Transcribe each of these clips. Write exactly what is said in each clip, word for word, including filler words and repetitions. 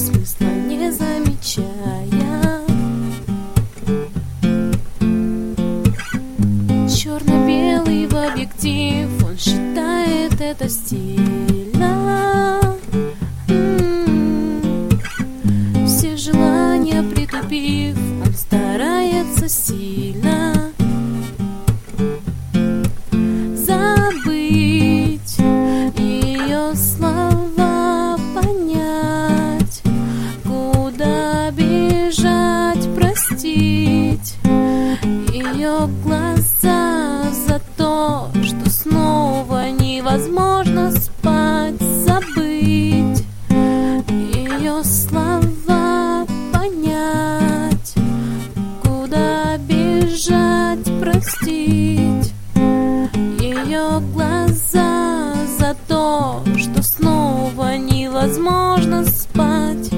смысла не замечая. Черно-белый в объектив, он считает это стильно. М-м-м. Все желания притупив, он старается сильно забыть ее слова, понять, куда бежать, простить ее глаза за то, что снова невозможно спать, забыть ее слова, понять, куда бежать, простить ее глаза за то, что снова невозможно спать.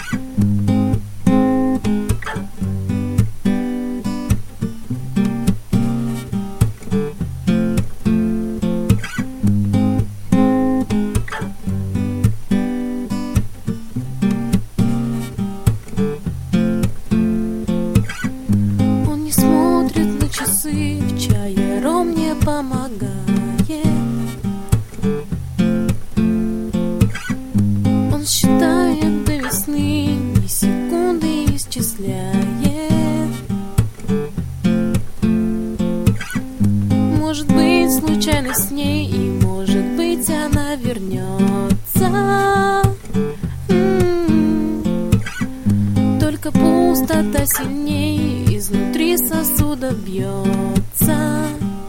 Он не смотрит на часы, в чае ром не помогает. Он считает до весны, ни секунды исчисляет. Может быть, случайно с ней, и может быть, она вернется. М-м-м. Только пустота сильней изнутри сосуда бьется.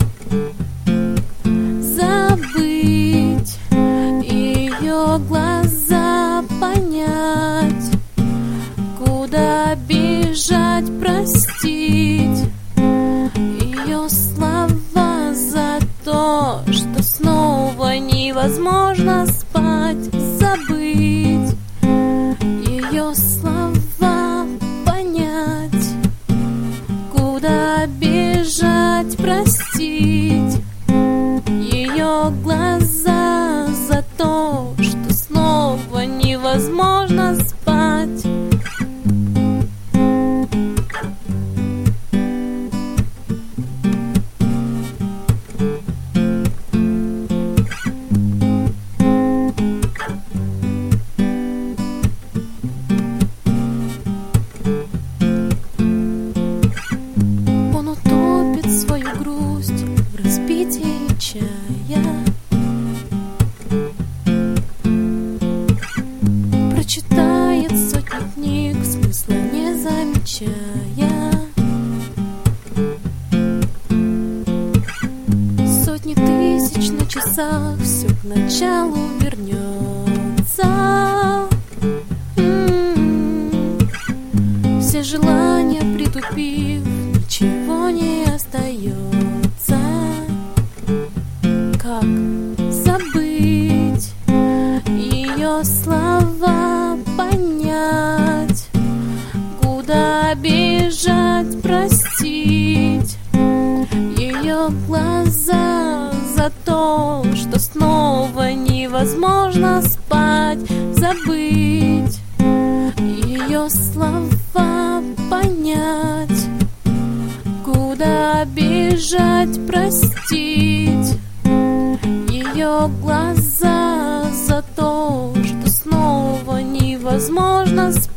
Забыть ее глаза, понять, куда бежать, простить ее слова за то, что снова невозможно спать, забыть ее слова, понять, куда бежать, простить ее глаза за то, что снова невозможно спать. Он утопит свою грусть в разбитии чая, прочитает сотни книг, смысла не замечая. Сотни тысяч на часах, все к началу вернется. М-м-м. Все желания притупив, ничего не остается. Как забыть ее слова, понять, куда бежать, простить ее глаза за то, что снова невозможно спать, забыть ее слова, понять, куда бежать, простить ее глаза за то, что снова невозможно спать.